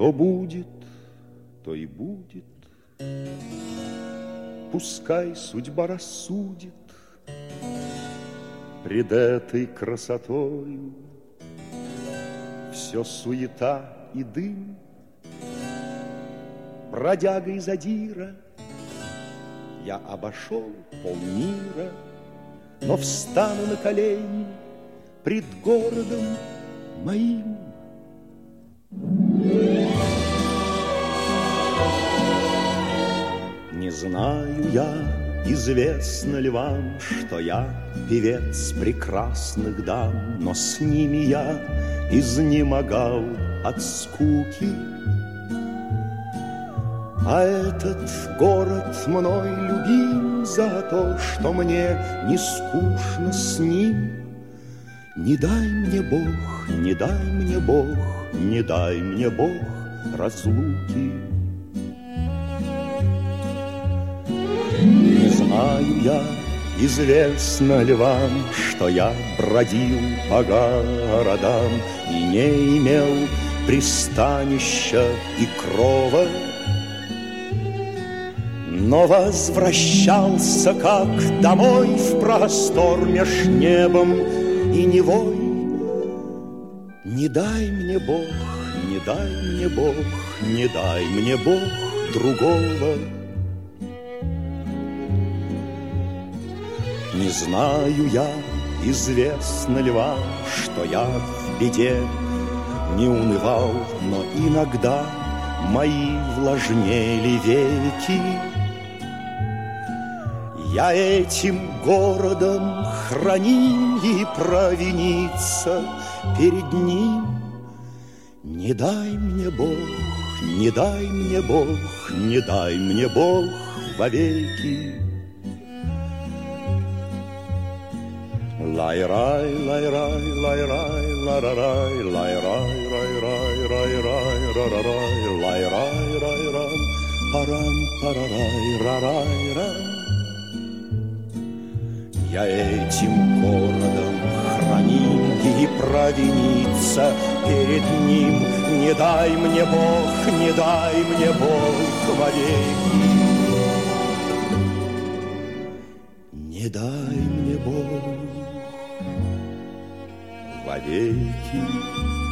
Что будет, то и будет. Пускай судьба рассудит пред этой красотою. Все суета и дым, бродяга и задира. Я обошел полмира, но встану на колени пред городом моим. Не знаю я, известно ли вам, что я певец прекрасных дам, но с ними я изнемогал от скуки. А этот город мной любим за то, что мне не скучно с ним. Не дай мне Бог, не дай мне Бог, не дай мне Бог разлуки. Не знаю я, известно ли вам, что я бродил по городам и не имел пристанища и крова, но возвращался как домой в простор меж небом и Невой. Не дай мне Бог, не дай мне Бог, не дай мне Бог другого. Не знаю я, известно ли вам, что я в беде не унывал, но иногда мои влажнели веки. Я этим городом храним и провиниться перед ним. Не дай мне Бог, не дай мне Бог, не дай мне Бог вовеки. Лай-рай, лай-рай, лай-рай, ла-ра-рай, лай-рай, рай-рай, рай-рай, ра-ра-рай, лай-рай, рай-рам, парам, парарай, рарай-рам. Я этим городом храним и провиниться перед ним. Не дай мне Бог, не дай мне Бог вовеки. Не дай мне Бог вовеки.